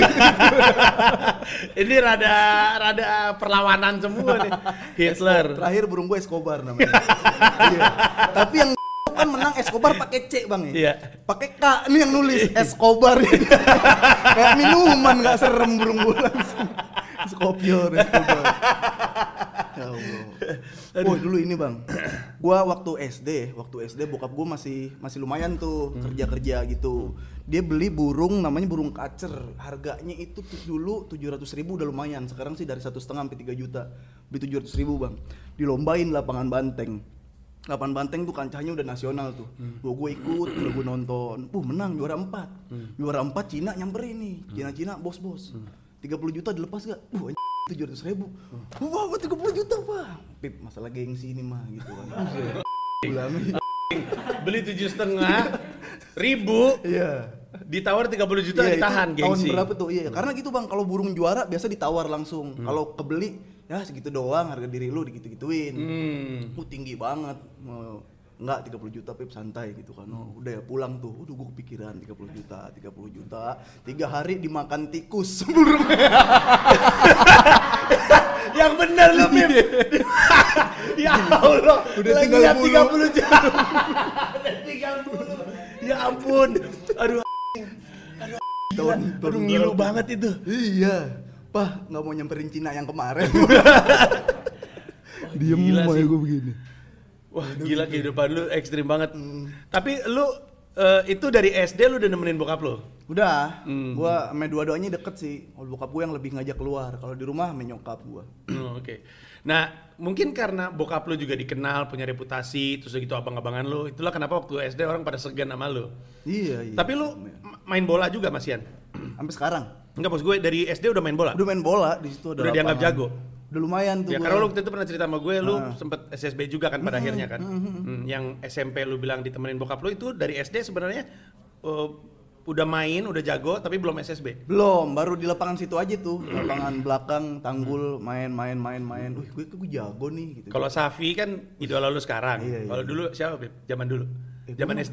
Ini rada rada perlawanan semua nih. Hitler. Terakhir burung gue Escobar namanya. Iya. Tapi yang kan menang Escobar pakai C bang ya. Iya. Pakai K nih yang nulis Escobar. Kayak minuman nggak serem burung gue langsung. Skopior Escobar. Ya Allah. Oh dulu ini bang, gua waktu S D, waktu S D bokap gua masih masih lumayan tuh kerja-kerja gitu. Dia beli burung namanya burung kacer, harganya itu tuh dulu tujuh ratus ribu udah lumayan. Sekarang sih dari satu setengah sampai tiga juta. Beli tujuh ratus ribu bang, dilombain lapangan banteng. Lapangan banteng tuh kancahnya udah nasional tuh. Gua gue ikut, udah gue nonton. Uh menang juara empat, juara empat Cina nyamperin nih, Cina-Cina bos-bos. tiga puluh juta dilepas gak? Uh tujuh ratus ribu. Wah, tiga puluh juta pak. Pip, masalah gengsi ini mah gitu kan. Bilang, Beli tujuh setengah ribu, iya. ditawar tiga puluh juta Iya, itu ditahan tahun gengsi. berapa tuh? Iya, karena gitu bang, kalau burung juara biasa ditawar langsung. Kalau kebeli, ya segitu doang harga diri lu digitu-gituin. Hmm. Uh tinggi banget. Mau enggak tiga puluh juta Pip santai gitu kan. Oh, udah ya pulang tuh. Udah gua kepikiran tiga puluh juta, tiga puluh juta. tiga hari dimakan tikus burungnya. Yang bener lu, Bib. Ya Allah, Udah lagi tinggal lihat bulu. tiga puluh juta. Udah tinggal bulu. Ya ampun. Aduh. Aduh. Tahun, Aduh ngilu banget itu. Iya. Pah, nggak mau nyamperin Cina yang kemarin. Diem gila aja sih. gue begini. Wah, gila kehidupan lu ekstrim banget. Tapi lu uh, itu dari S D lu udah nemenin bokap lu? Udah, Hmm. gua sama dua-duanya deket sih. Kalau bokap gua yang lebih ngajak keluar, kalau di rumah sama nyokap gua. Oh, Oke. Okay. Nah, mungkin karena bokap lu juga dikenal, punya reputasi, terus gitu abang-abangan lu, itulah kenapa waktu S D orang pada segan sama lu. Iya, iya. Tapi lu ma- main bola juga, Mas Ian? Sampai sekarang Enggak, maksud gue dari S D udah main bola? udah main bola di situ ada Udah dianggap lapangan. jago? Udah lumayan tuh Ya, gua. karena lu waktu itu pernah cerita sama gue, lu Ah. sempet S S B juga kan pada akhirnya kan. Hmm, yang S M P lu bilang ditemenin bokap lu itu dari S D sebenarnya uh, udah main, udah jago, tapi belum S S B. Belum, baru di lapangan situ aja tuh, lapangan belakang, tanggul, main, main, main, main. Wih, gue, gue jago nih gitu. Kalau Safi kan idola lu sekarang. Iya, iya. Kalau dulu siapa, Beb? Zaman dulu. Eh, Zaman gua- S D.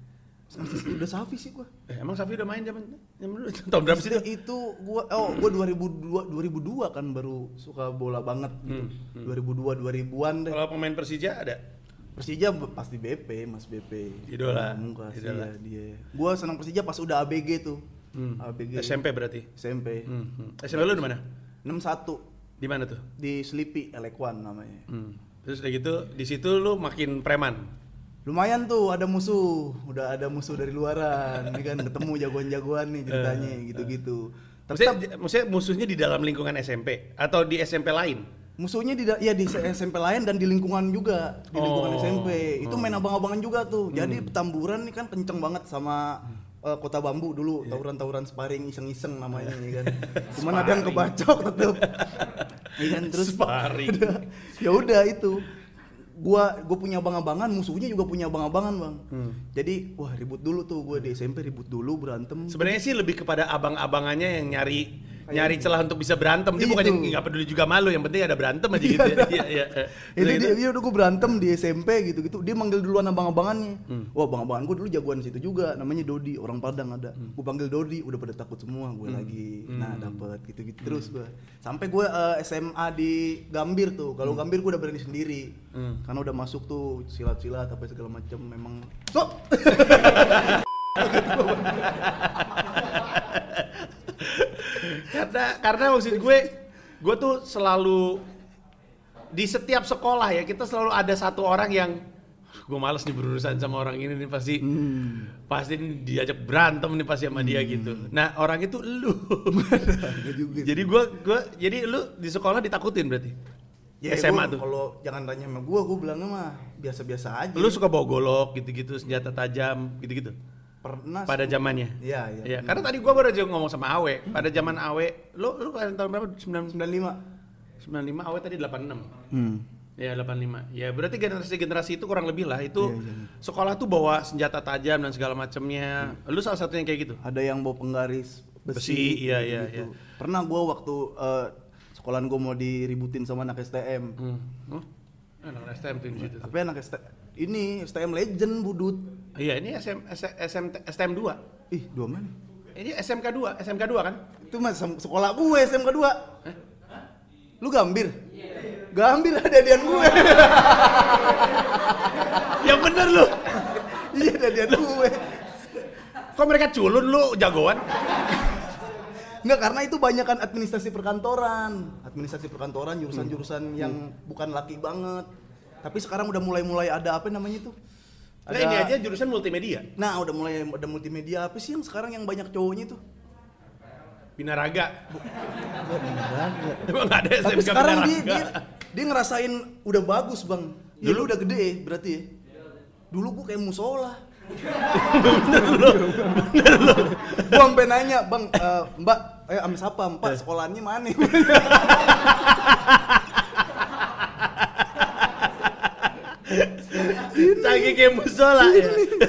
Udah Safi sih gua. Eh, emang Safi udah main zaman zaman dulu? Tahun berapa sih itu? Itu gua oh gua dua ribu dua dua ribu dua kan baru suka bola banget gitu. Hmm, hmm. dua ribu dua dua ribuan deh. Kalau pemain Persija ada? Persija b- pasti B P, Mas B P. Idola. Muka sih Idola. ya, dia. Gua senang Persija pas udah A B G tuh. Hmm. A B G. S M P berarti? S M P. Hmm. hmm. S M P lu di mana? enam satu Di mana tuh? di Sleepy Elekwan namanya. Hmm. Terus udah gitu, di situ lu makin preman. Lumayan tuh ada musuh, udah ada musuh dari luaran, ini kan ketemu jagoan-jagoan nih ceritanya gitu-gitu. Tapi Maksudnya, maksudnya musuhnya di dalam lingkungan S M P atau di S M P lain? musuhnya di da- ya di S M P lain dan di lingkungan juga, di lingkungan Oh. S M P. Itu main abang-abangan juga tuh. Hmm. Jadi Petamburan nih kan kenceng banget sama uh, Kota Bambu dulu, tawuran-tawuran sparring iseng-iseng namanya ya kan. Cuman ada yang kebacok tetep. Iya kan terus Sparring. udah, ya udah itu. Gua gua punya abang-abangan, musuhnya juga punya abang-abangan, Bang. Hmm. Jadi wah ribut dulu tuh gua di S M P ribut dulu berantem. Sebenarnya sih lebih kepada abang-abangannya yang nyari Kayak nyari gitu. celah untuk bisa berantem. Dia Itu. bukannya nggak peduli juga malu, yang penting ada berantem aja gitu. ya. Iya, iya. iya. Itu Udah dia, gitu. dia udah gue berantem di S M P gitu-gitu. Dia manggil duluan abang-abangannya. Hmm. Wah, abang-abangan gue dulu jagoan situ juga. Namanya Dodi, orang Padang ada. Gue panggil Dodi, udah pada takut semua gue lagi. Nah, dapet gitu-gitu terus gue. Sampai gue eh, S M A di Gambir tuh. Kalau Gambir gue udah berani sendiri. Hmm. Karena udah masuk tuh silat-silat apa segala macam memang. Stop. karena karena maksud gue gue tuh selalu di setiap sekolah ya kita selalu ada satu orang yang gue males nih berurusan sama orang ini nih pasti Hmm. pasti nih diajak berantem nih pasti sama dia gitu. Nah orang itu lu. jadi gue gue jadi lu di sekolah ditakutin berarti. Ya, S M A gua tuh. Kalau jangan tanya sama gue, gue bilangnya mah biasa-biasa aja. Lu suka bawa golok gitu-gitu senjata tajam gitu-gitu. pernah Pada sih. zamannya. Iya, iya. Iya, karena tadi gua baru aja ngomong sama Awe. Pada zaman Awe, lu lu kalian tahun berapa? sembilan sembilan lima. sembilan lima, Awe tadi delapan enam. Hmm. Ya delapan lima. Ya berarti generasi-generasi itu kurang lebih lah. Itu Iya, iya. sekolah tuh bawa senjata tajam dan segala macamnya. Lu salah satunya kayak gitu. Ada yang bawa penggaris besi, Besi, iya, iya, gitu. iya. Pernah gua waktu eh, sekolahan gua mau diributin sama anak S T M. Hmm. Oh, anak S T M tuh di situ. tuh. Tapi anak S T ini S T M Legend budut. Iya, ini S M, S M, S T M dua. Ih, dua mana? Ini S M K dua, S M K dua kan? Itu mas sem- sekolah gue S M K dua. Lu Gambir? Gambir ada-adian gue. Yang bener lu. Iya, ada-adian gue. Kok mereka culun lu jagoan? Enggak, karena itu banyak kan administrasi perkantoran. Administrasi perkantoran, jurusan-jurusan yang bukan laki banget. Tapi sekarang udah mulai-mulai ada apa namanya tuh? Nah, ini aja jurusan multimedia. Nah, udah mulai ada multimedia. Apa sih yang sekarang yang banyak cowoknya tuh? Binaraga. Enggak, olahraga. Emang nggak ada S M K Tapi sekarang dia, Binaraga? dia dia ngerasain udah bagus, Bang. Ya lu udah gede berarti ya. Dulu gua kayak musola. Bener lu. Bener lu. Gua sampai nanya, "Bang, eh, Mbak, eh sama siapa? Mbak, sekolahannya mana?" Saking kayak musola ya.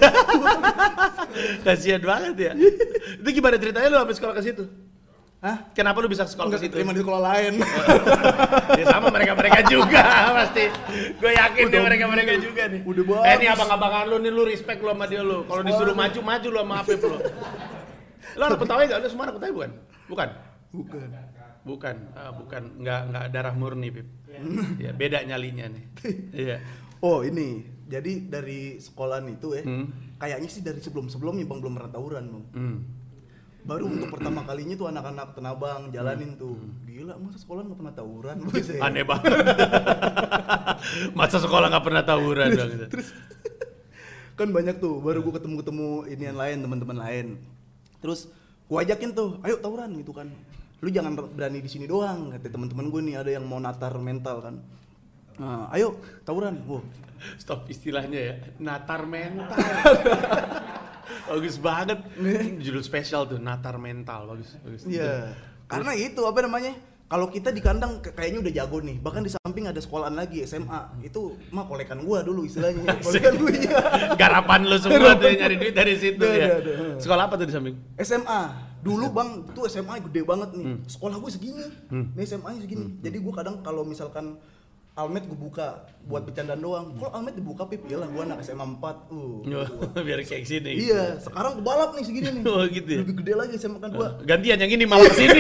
Kasihan banget ya. Itu gimana ceritanya lu sampai sekolah ke situ? Hah? Kenapa lu bisa sekolah Enggak ke situ? keterima di sekolah lain. Ya sama mereka-mereka juga pasti. Gue yakin deh mereka-mereka juga nih. udah bagus. Eh ini abang-abangan lu nih, lu respect lu sama dia lu. Kalau disuruh maju, maju lu sama Afif lu. Lu anak Betawi enggak? Lu semua anak Betawi bukan? Bukan. Bukan. Bukan. Ah, bukan. Enggak enggak darah murni, Pip. Ya, beda nyalinya nih. Iya. Oh, ini. Jadi dari sekolahan itu ya. Hmm. Kayaknya sih dari sebelum-sebelumnya Bang belum pernah tawuran, Bang. Hmm. Baru untuk pertama kalinya tuh anak-anak Tenabang jalanin tuh. Gila, masa sekolah nggak pernah tawuran? Aneh banget. Masa sekolah nggak pernah tawuran dong. Terus Kan banyak tuh, baru gue ketemu-ketemu inian lain, teman-teman lain. Terus gue ajakin tuh, ayo tawuran gitu kan. Lu jangan berani di sini doang, kata teman-teman gue nih, ada yang mau natar mental kan. Nah, ayo tawuran. Wow. Stop istilahnya ya, natar mental. Bagus banget. Judul spesial tuh, natar mental, bagus, bagus. Iya. Karena itu apa namanya? Kalau kita di kandang kayaknya udah jago nih, bahkan di samping ada sekolahan lagi S M A. Itu mah kolekan gua dulu istilahnya. Kolekan gua iya. Garapan lu semua tuh nyari duit dari situ Duh, ya. duh, duh. Sekolah apa tuh di samping? S M A. Dulu Bang, itu S M A gede banget nih. Hmm. Sekolah gua segini. Hmm. Nih S M A-nya segini. Hmm. Jadi gua kadang kalau misalkan Almet gue buka buat bercandaan doang. Kalau Almet dibuka Pip, iyalah gua anak S M A empat. Uh. Biar kayak sini. Iya, sekarang kebalap nih segini nih. Oh gitu ya. Lebih gede lagi S M A kan gua. Gantian yang ini malah kesini.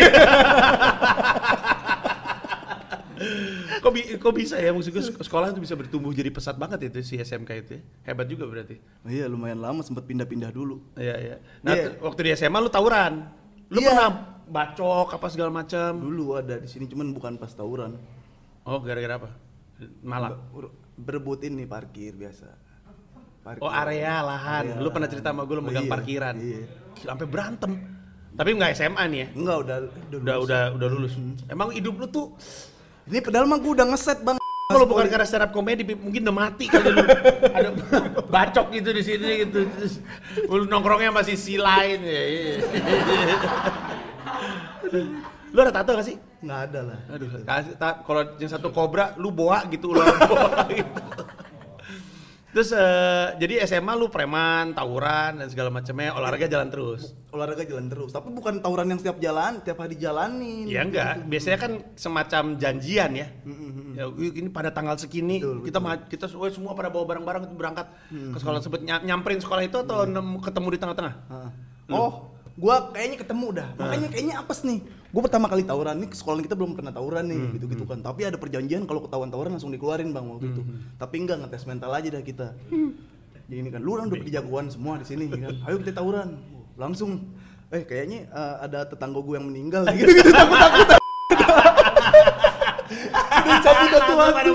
kok, bi kok bisa ya, maksud gue sekolah itu bisa bertumbuh jadi pesat banget itu si S M K itu ya? Hebat juga berarti. Oh, iya lumayan lama, sempat pindah-pindah dulu. Iya iya. Nah yeah. waktu di S M A lu tawuran, lu yeah. pernah bacok apa segala macam? Dulu ada di sini, cuman bukan pas tawuran. Oh gara-gara apa? Malak? Berebut ini parkir biasa. Parkir. Oh area lahan. Area lu pernah cerita sama gue lu megang oh, iya. parkiran. Iya. Sampai berantem. Tapi nggak S M A nih ya? Enggak, udah udah udah udah, udah lulus. Hmm. Emang hidup lu tuh ini padahal mah gue udah ngeset Bang. Kalau bukan karena stand up comedy mungkin udah mati kali lu. Ada bacok gitu di sini gitu. Terus lu nongkrongnya masih si lain ya. Lu ada tato gak sih? Nggak ada lah. Aduh, kasih kalau yang satu kobra lu boa gitu ulah boa gitu. Terus uh, jadi S M A lu preman, tawuran dan segala macamnya, olahraga jalan terus. Olahraga jalan terus, tapi bukan tawuran yang setiap jalan, tiap hari jalanin. Ya enggak, gitu. Biasanya kan semacam janjian ya. Mm-hmm. Ya ini pada tanggal segini betul, kita betul. kita semua pada bawa barang-barang itu berangkat mm-hmm. ke sekolah, sempet nyamperin sekolah itu atau mm-hmm. ketemu di tengah-tengah? Uh. Oh, gua kayaknya ketemu dah. Uh. Makanya kayaknya apes nih. Gue pertama kali tawuran nih, sekolah kita belum pernah tawuran nih, hmm, gitu-gitu kan. Tapi ada perjanjian kalau ketahuan tawuran langsung dikeluarin Bang waktu hmm. itu. Tapi enggak, ngetes mental aja dah kita. Hmm. Jadi ini kan, lu kan udah jagoan semua di sini kan. Ayo kita tawuran. Langsung eh kayaknya uh, ada tetangga gue yang meninggal gitu-gitu takut-takut. Udah cabut satu-satu.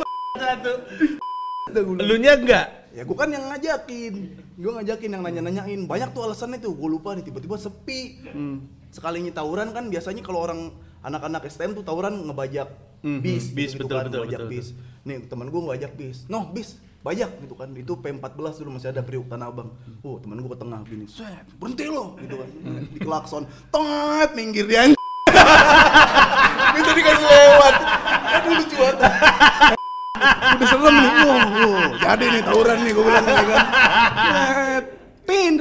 Elunya enggak? Ya gue kan yang ngajakin. Gue ngajakin yang nanya-nanyain. Banyak tuh alasannya tuh, gue lupa nih tiba-tiba sepi. Hmm. Sekalinya tawuran kan biasanya kalau orang anak-anak S T M tuh tawuran ngebajak mm-hmm. bis, bis gitu betul, kan, betul, ngebajak betul, bis. betul. Nih teman gue ngebajak bis, noh bis, bajak gitu kan. Itu P empat belas dulu masih ada Priuk Tanah Abang. Oh teman gue ke tengah gini, set, berhenti lo, gitu kan. Di klakson, tongat minggir dia. Bisa dikasih lewat. Aduh lucu banget. Udah serem nih, wow, wow. Jadi nih tawuran nih gue bilang kan. Pin.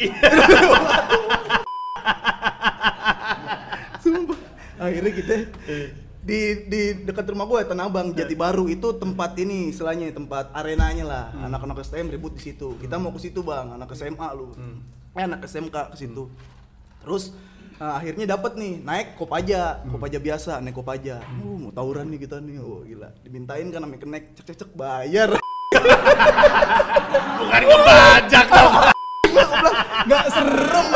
Sumpah. Akhirnya kita di di dekat rumah gue Tanah Abang Jati Baru itu tempat ini istilahnya tempat arenanya lah. Hmm. Anak-anak S T M ribut di situ. Kita mau ke situ Bang, anak S M A lu. Hmm. Eh anak S M K ke situ. Terus uh, akhirnya dapat nih naik Kopaja, hmm. Kopaja biasa, naik Kopaja. Uh, mau tawuran nih kita nih. Oh gila. Dimintain kan namanya kenek cek-cek bayar. Bukan ngebajak dong. Enggak serem.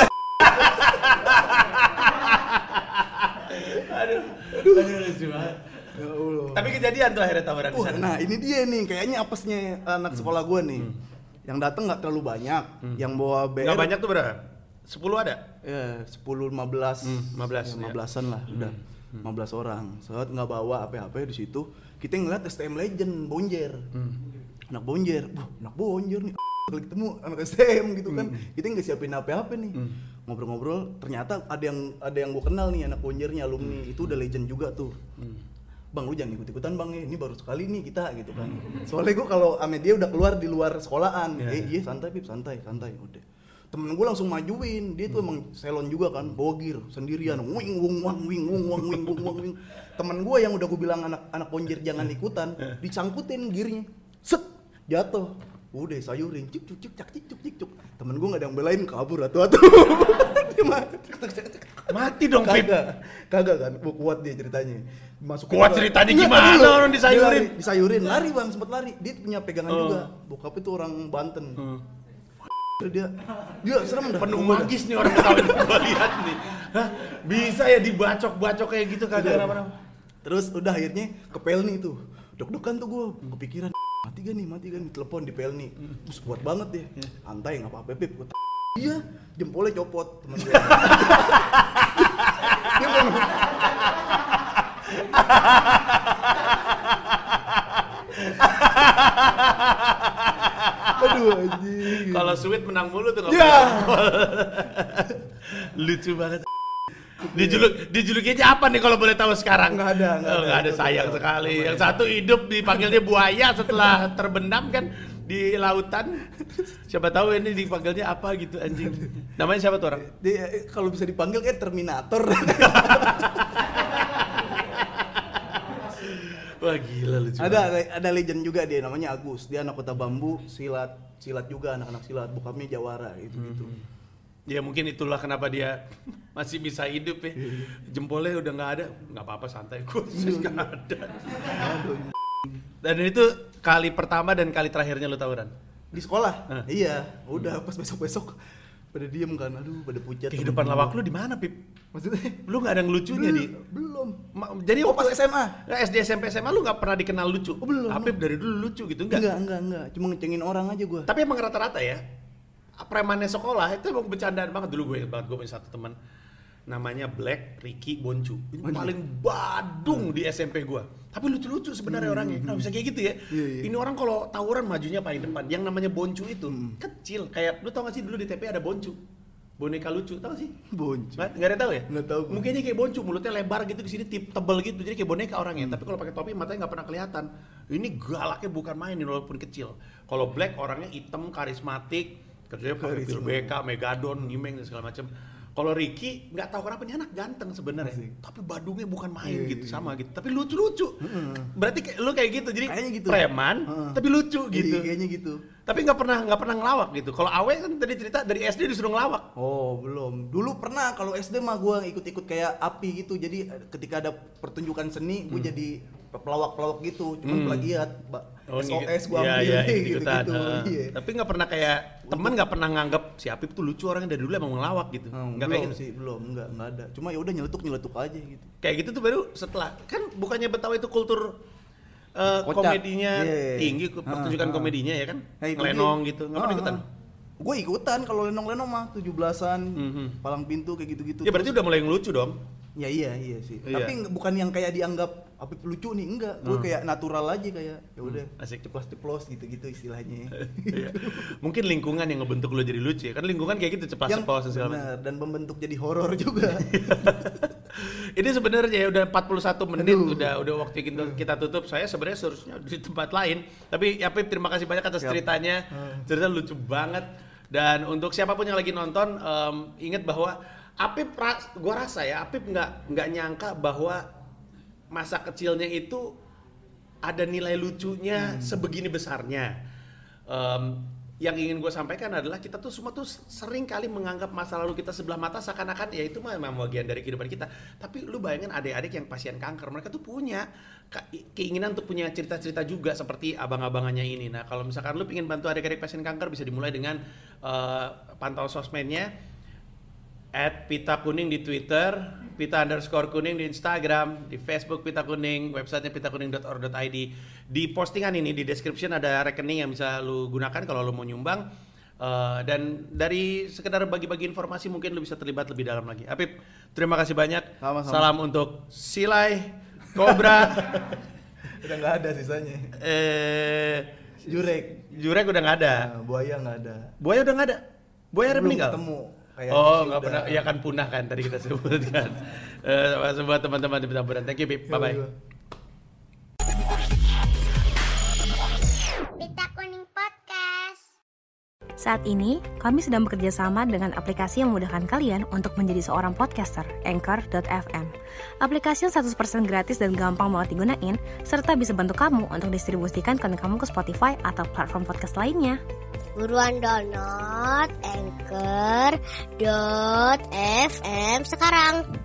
Aduh, aduh lucu banget. Ya Allah. Tapi kejadian tuh akhirnya tawuran di sana. Nah, ini dia nih, kayaknya apesnya anak sekolah gua nih. Hmm. Yang datang enggak terlalu banyak, hmm. yang bawa B R. Enggak banyak tuh berapa? sepuluh ada? Ya, sepuluh lima belas. Hmm, lima belas. Ya, lima belasan lah, hmm. udah. Hmm. lima belas orang. Saat enggak bawa apa-apa di situ, kita ngeliat S T M Legend Bonjer. Hmm. Anak Bonjer. Wah, anak Bonjer nih. Kalau ketemu anak S T M gitu kan, hmm. kita nggak siapin apa-apa nih. Hmm. Ngobrol-ngobrol, ternyata ada yang ada yang gue kenal nih anak Bonjernya alumni, hmm. itu udah legend juga tuh. Hmm. Bang lu jangan ikut-ikutan bang, ini baru sekali nih kita gitu kan. Soalnya gue kalau ame dia udah keluar di luar sekolahan, yeah. eh iya santai Pip, santai, santai udah. Temen gue langsung majuin, dia tuh hmm. emang selon juga kan, bawa gear sendirian, wing wung wang wing wung wang wing wung wang wing. Temen gue yang udah gue bilang anak anak Bonjer jangan ikutan, dicangkutin gearnya, set jatuh. Udah sayurin, cuk cuk cuk cak cik cuk cik cuk. Temen gue nggak ada yang belain, kabur atu-atu. Dia mati. Mati dong Pip. Kagak, kagak kan, kuat dia ceritanya. Masuk kuat ceritanya gimana dulu. Orang disayurin? Lari, disayurin, lari bang, sempet lari. Dia punya pegangan uh. juga. Bokap itu orang Banten. Uh. Dia, dia serem dah. Penuh magis nih orang Betawi gue lihat nih. Hah, bisa ya dibacok-bacok kayak gitu kagak kenapa-napa. Terus udah akhirnya kepel nih tuh. Deg-degan tuh gue, kepikiran. Mati mati kan nih, mati kan nih, telepon di P L nih. Terus kuat banget deh. Santai enggak apa-apa, Pip. Gua iya, jempolnya copot teman gue. Dia ngomong, aduh anjing. Kalau sweet menang mulu tuh. Ya. Lucu banget. Dijuluk dijulukinya apa nih kalau boleh tahu sekarang? Nggak ada, nggak oh, ada. nggak ada, sayang sekali. Yang satu hidup dipanggilnya buaya setelah terbenam kan di lautan. Siapa tahu ini dipanggilnya apa gitu anjing. Namanya siapa tuh orang? Dia kalau bisa dipanggil kayak Terminator. Wah gila lucu. Ada ada legend juga dia namanya Agus. Dia anak Kota Bambu, silat silat juga, anak-anak silat. Bokapnya Jawara gitu-gitu. Hmm. Ya mungkin itulah kenapa dia masih bisa hidup ya. Jempolnya udah nggak ada, nggak apa-apa santai, kursus nggak ada. Dan itu kali pertama dan kali terakhirnya lu tawuran Di sekolah? Hah? Iya, udah pas besok-besok pada diem kan, aduh pada pucat. Kehidupan lawak lu di mana, Pip? Maksudnya? Lu nggak ada ngelucunya di? Belum. Ma- Jadi Oh, pas S M A? Nggak, S D, S M P, S M A lu nggak pernah dikenal lucu? Oh, belum. Apip dari dulu lucu gitu, enggak? Enggak, enggak, enggak. Cuma ngecengin orang aja gua. Tapi emang rata-rata ya, premannya sekolah itu emang bercandaan banget. Dulu gue banget, gue punya satu teman namanya Black Ricky Boncu. Ini Boncu. paling badung di S M P gue. Tapi lucu-lucu sebenarnya Hmm, orangnya. Kenapa bisa kayak gitu ya? Iya, iya. Ini orang kalau tawuran majunya paling depan. Yang namanya Boncu itu kecil. Kayak lu tau gak sih dulu di T P ada Boncu? Boneka lucu, tau gak sih? Boncu. Nggak, nggak ada tahu ya? Nggak tahu. Mukanya kayak Boncu, mulutnya lebar gitu ke sini, tip tebel gitu. Jadi kayak boneka orangnya. Tapi kalau pakai topi matanya nggak pernah kelihatan. Ini galaknya bukan main ini walaupun kecil. Kalau Black orangnya hitam, karismatik, kerjanya pakai pil B K, Megadon, Nyimeng dan segala macam. Kalau Ricky nggak tahu kenapa nih anak ganteng sebenarnya, tapi badungnya bukan main Iya, gitu iya. sama gitu. Tapi lucu-lucu. Berarti kayak, lu kayak gitu. Jadi Kayaknya gitu. preman, Heeh. tapi lucu gitu. Iya, kayaknya gitu. Tapi nggak pernah nggak pernah ngelawak gitu. Kalau Awe kan tadi cerita dari S D disuruh ngelawak. Oh, belum. Dulu pernah kalau S D mah gua ikut-ikut kayak api gitu. Jadi ketika ada pertunjukan seni, gua jadi pelawak-pelawak gitu. Cuman Hmm. plagiat, Mbak. Oh, S O S gua iya, ambil iya, gitu-gitu. ikut-ikutan. Heeh. Iya. Tapi nggak pernah kayak teman nggak pernah nganggap si Apip tuh lucu orangnya dari dulu emang ngelawak gitu. Hmm, Nggak belum kayak gitu. sih, belum, enggak, enggak ada. Cuma ya udah nyeletuk-nyeletuk aja gitu. Kayak gitu tuh baru setelah kan bukannya Betawi itu kultur eh, Kocak. komedinya Iya. tinggi, pertunjukan Ah, ah. komedinya ya kan? Nah, itu Lenong dia. gitu. Nggak pernah ikutan? Gue ikutan kalau lenong-lenong mah tujuh belasan, Mhm. palang pintu kayak gitu-gitu. Ya berarti udah mulai ngelucu dong. Ya iya iya sih. Iya. Tapi nge- bukan yang kayak dianggap Apip lucu nih, enggak. Gue Hmm. kayak natural aja kayak ya udah asik. ceplos-ceplos gitu-gitu istilahnya. Iya. Mungkin lingkungan yang ngebentuk lo jadi lucu ya. Kan lingkungan kayak gitu ceplas-ceplos dan segala macam. benar dan membentuk jadi horor juga. Ini sebenarnya ya udah empat puluh satu menit Aduh. udah udah waktu kita, kita tutup. Saya sebenarnya seharusnya di tempat lain. Tapi Apip terima kasih banyak atas Siap. ceritanya. Hmm. Cerita lucu banget. Dan untuk siapapun yang lagi nonton, em, ingat bahwa Apip, ras- gua rasa ya Apip nggak nggak nyangka bahwa masa kecilnya itu ada nilai lucunya sebegini besarnya. Em, yang ingin gue sampaikan adalah kita tuh semua tuh sering kali menganggap masa lalu kita sebelah mata seakan-akan ya itu mah memang bagian dari kehidupan kita. Tapi lu bayangin adik-adik yang pasien kanker, mereka tuh punya ke- keinginan untuk punya cerita-cerita juga seperti abang-abangannya ini. Nah kalau misalkan lu ingin bantu adik-adik pasien kanker bisa dimulai dengan eh, pantau sosmednya at Pita Kuning di Twitter, Pita underscore Kuning di Instagram, di Facebook Pita Kuning, websitenya pitakuning dot org dot i d. Di postingan ini di description ada rekening yang bisa lu gunakan kalau lu mau nyumbang. Uh, dan dari sekedar bagi-bagi informasi mungkin lu bisa terlibat lebih dalam lagi. Apip, terima kasih banyak. Sama-sama. Salam untuk Silai, Cobra, Udah nggak ada sisanya. eh, Jurek, Jurek udah nggak ada. nah, buaya nggak ada. Buaya udah nggak ada. Buaya ada Belum meninggal. ketemu. Kayaknya Oh, sih nggak udah. pernah. Iya kan punah kan tadi kita sebutkan. Eh, semua teman-teman di Petamburan. Thank you, Pip. Bye bye. Pita Kuning Podcast. Saat ini, kami sedang bekerja sama dengan aplikasi yang memudahkan kalian untuk menjadi seorang podcaster, anchor dot f m. Aplikasi yang seratus persen gratis dan gampang banget digunain, serta bisa bantu kamu untuk distribusikan konten kamu ke Spotify atau platform podcast lainnya. Buruan download anchor dot f m sekarang.